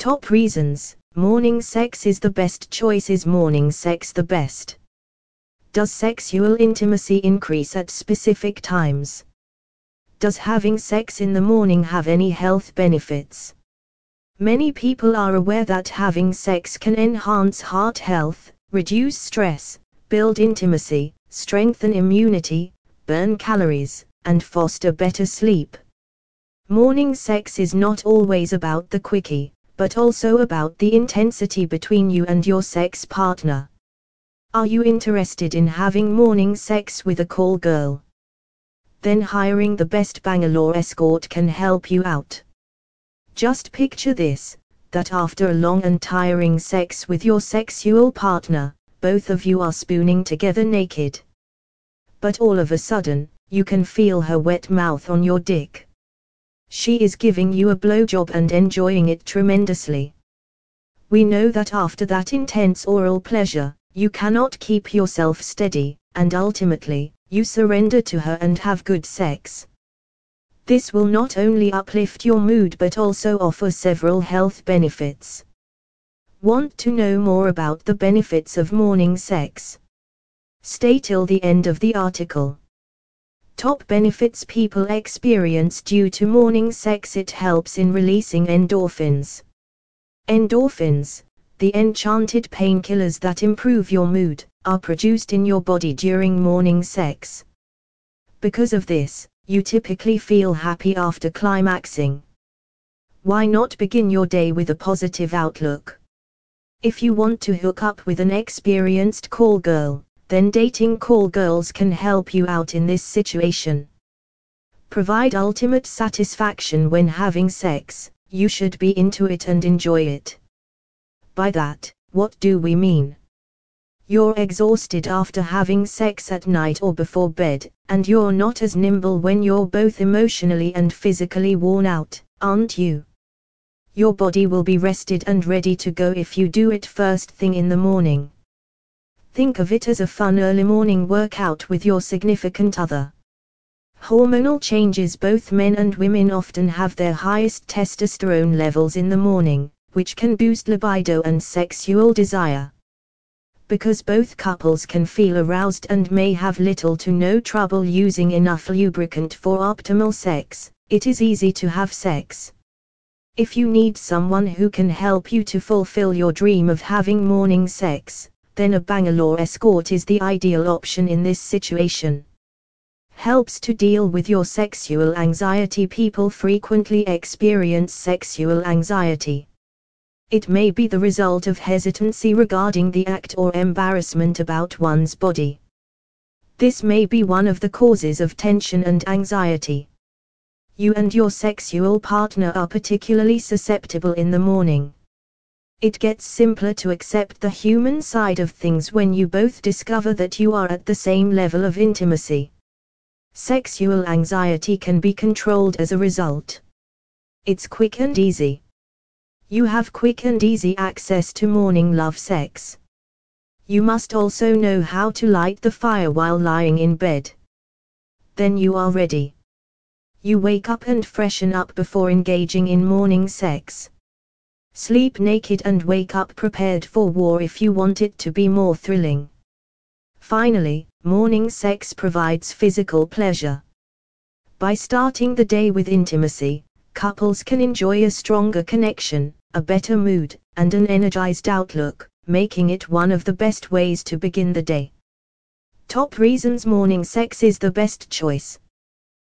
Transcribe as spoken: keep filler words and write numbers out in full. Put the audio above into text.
Top reasons: morning sex is the best choice. Is morning sex the best? Does sexual intimacy increase at specific times? Does having sex in the morning have any health benefits? Many people are aware that having sex can enhance heart health, reduce stress, build intimacy, strengthen immunity, burn calories, and foster better sleep. Morning sex is not always about the quickie, but also about the intensity between you and your sex partner. Are you interested in having morning sex with a call girl? Then hiring the best Bangalore escort can help you out. Just picture this, that after a long and tiring sex with your sexual partner, both of you are spooning together naked. But all of a sudden, you can feel her wet mouth on your dick. She is giving you a blowjob and enjoying it tremendously. We know that after that intense oral pleasure, you cannot keep yourself steady, and ultimately, you surrender to her and have good sex. This will not only uplift your mood but also offer several health benefits. Want to know more about the benefits of morning sex? Stay till the end of the article. Top benefits people experience due to morning sex: it helps in releasing endorphins. Endorphins, the enchanted painkillers that improve your mood, are produced in your body during morning sex. Because of this, you typically feel happy after climaxing. Why not begin your day with a positive outlook? If you want to hook up with an experienced call girl, then dating call girls can help you out in this situation. Provide ultimate satisfaction when having sex. You should be into it and enjoy it. By that, what do we mean? You're exhausted after having sex at night or before bed, and you're not as nimble when you're both emotionally and physically worn out, aren't you? Your body will be rested and ready to go if you do it first thing in the morning. Think of it as a fun early morning workout with your significant other. Hormonal changes: both men and women often have their highest testosterone levels in the morning, which can boost libido and sexual desire. Because both couples can feel aroused and may have little to no trouble using enough lubricant for optimal sex, it is easy to have sex. If you need someone who can help you to fulfill your dream of having morning sex, then a Bangalore escort is the ideal option in this situation. Helps to deal with your sexual anxiety: people frequently experience sexual anxiety. It may be the result of hesitancy regarding the act or embarrassment about one's body. This may be one of the causes of tension and anxiety. You and your sexual partner are particularly susceptible in the morning. It gets simpler to accept the human side of things when you both discover that you are at the same level of intimacy. Sexual anxiety can be controlled as a result. It's quick and easy. You have quick and easy access to morning love sex. You must also know how to light the fire while lying in bed. Then you are ready. You wake up and freshen up before engaging in morning sex. Sleep naked and wake up prepared for war if you want it to be more thrilling. Finally, morning sex provides physical pleasure. By starting the day with intimacy, couples can enjoy a stronger connection, a better mood, and an energized outlook, making it one of the best ways to begin the day. Top reasons morning sex is the best choice.